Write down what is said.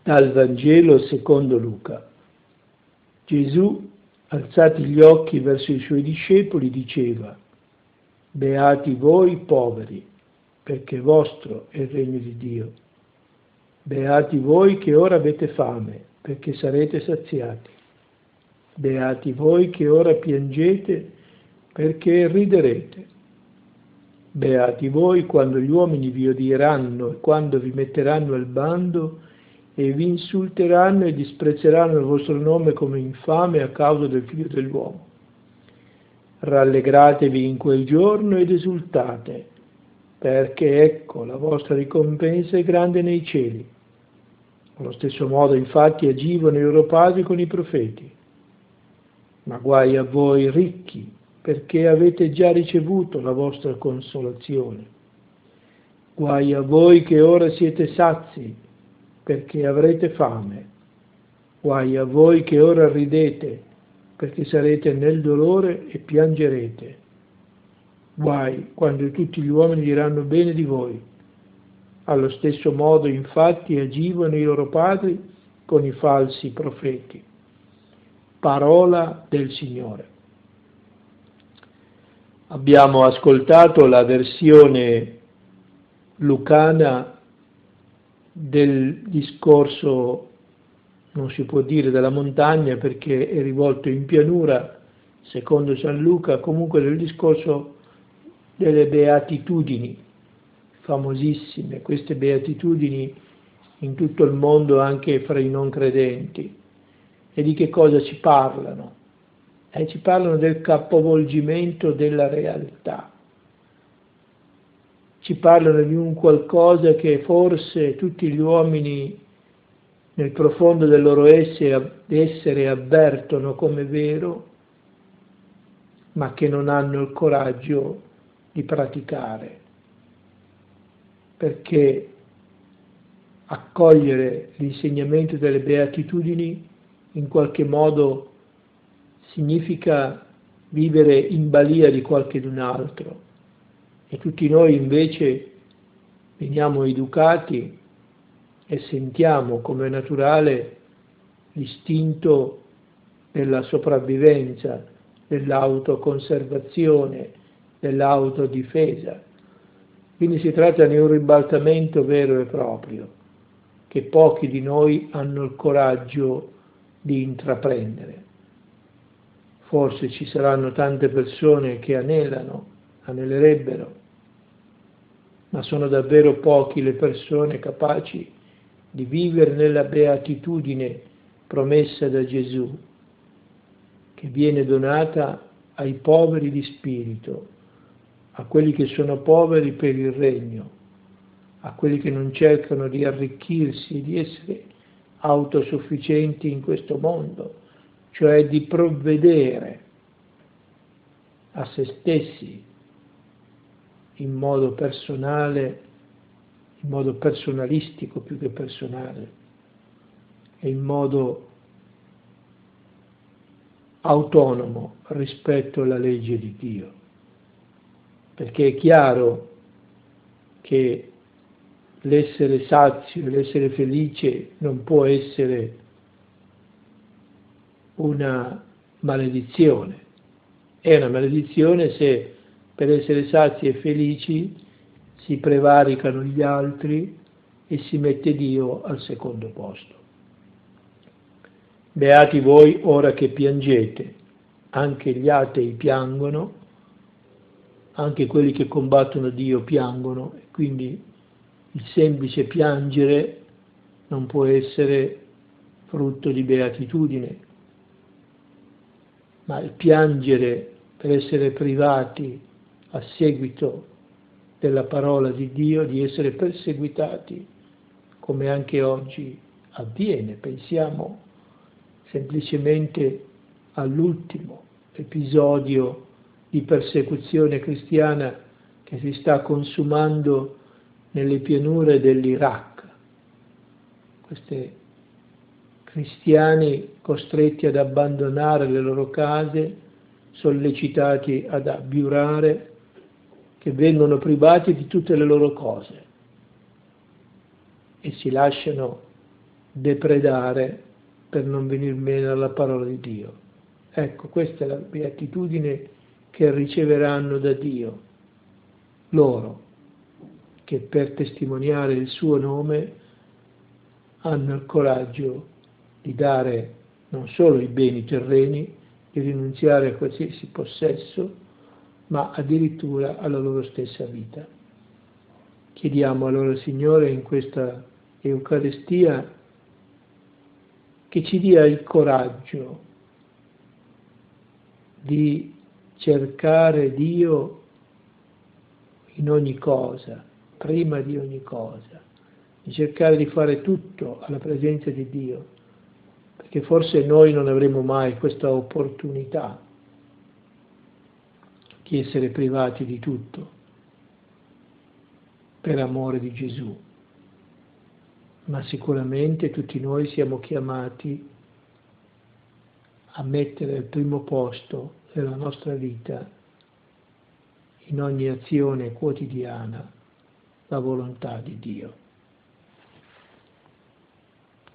Dal Vangelo secondo Luca. Gesù, alzati gli occhi verso i suoi discepoli, diceva: Beati voi poveri, perché vostro è il regno di Dio. Beati voi che ora avete fame, perché sarete saziati. Beati voi che ora piangete, perché riderete. Beati voi quando gli uomini vi odieranno e quando vi metteranno al bando e vi insulteranno e disprezzeranno il vostro nome come infame a causa del Figlio dell'uomo. Rallegratevi in quel giorno ed esultate, perché ecco la vostra ricompensa è grande nei cieli. Allo stesso modo infatti agivano i loro padri con i profeti. Ma guai a voi ricchi, perché avete già ricevuto la vostra consolazione. Guai a voi che ora siete sazi, perché avrete fame. Guai a voi che ora ridete, perché sarete nel dolore e piangerete. Guai quando tutti gli uomini diranno bene di voi. Allo stesso modo infatti agivano i loro padri con i falsi profeti. Parola del Signore. Abbiamo ascoltato la versione lucana del discorso, non si può dire della montagna perché è rivolto in pianura, secondo San Luca, comunque del discorso delle beatitudini, famosissime, queste beatitudini in tutto il mondo anche fra i non credenti. E di che cosa ci parlano? Ci parlano del capovolgimento della realtà. Ci parlano di un qualcosa che forse tutti gli uomini nel profondo del loro essere avvertono come vero, ma che non hanno il coraggio di praticare. Perché accogliere l'insegnamento delle beatitudini in qualche modo significa vivere in balia di qualcun altro. E tutti noi invece veniamo educati e sentiamo come naturale l'istinto della sopravvivenza, dell'autoconservazione, dell'autodifesa. Quindi si tratta di un ribaltamento vero e proprio, che pochi di noi hanno il coraggio di intraprendere. Forse ci saranno tante persone che anelerebbero, ma sono davvero pochi le persone capaci di vivere nella beatitudine promessa da Gesù, che viene donata ai poveri di spirito, a quelli che sono poveri per il regno, a quelli che non cercano di arricchirsi e di essere autosufficienti in questo mondo, cioè di provvedere a se stessi in modo personale, in modo personalistico più che personale, e in modo autonomo rispetto alla legge di Dio. Perché è chiaro che l'essere sazio, l'essere felice non può essere una maledizione. È una maledizione se per essere sazi e felici si prevaricano gli altri e si mette Dio al secondo posto. Beati voi ora che piangete, anche gli atei piangono, anche quelli che combattono Dio piangono, e quindi il semplice piangere non può essere frutto di beatitudine, ma il piangere per essere privati a seguito della parola di Dio, di essere perseguitati, come anche oggi avviene. Pensiamo semplicemente all'ultimo episodio di persecuzione cristiana che si sta consumando nelle pianure dell'Iraq. Questi cristiani costretti ad abbandonare le loro case, sollecitati ad abiurare, che vengono privati di tutte le loro cose e si lasciano depredare per non venir meno alla parola di Dio. Ecco, questa è la beatitudine che riceveranno da Dio, loro, che per testimoniare il suo nome hanno il coraggio di dare non solo i beni terreni, di rinunziare a qualsiasi possesso, ma addirittura alla loro stessa vita. Chiediamo allora, Signore, in questa Eucaristia, che ci dia il coraggio di cercare Dio in ogni cosa, prima di ogni cosa, di cercare di fare tutto alla presenza di Dio, perché forse noi non avremo mai questa opportunità di essere privati di tutto per amore di Gesù, ma sicuramente tutti noi siamo chiamati a mettere al primo posto nella nostra vita, in ogni azione quotidiana, la volontà di Dio.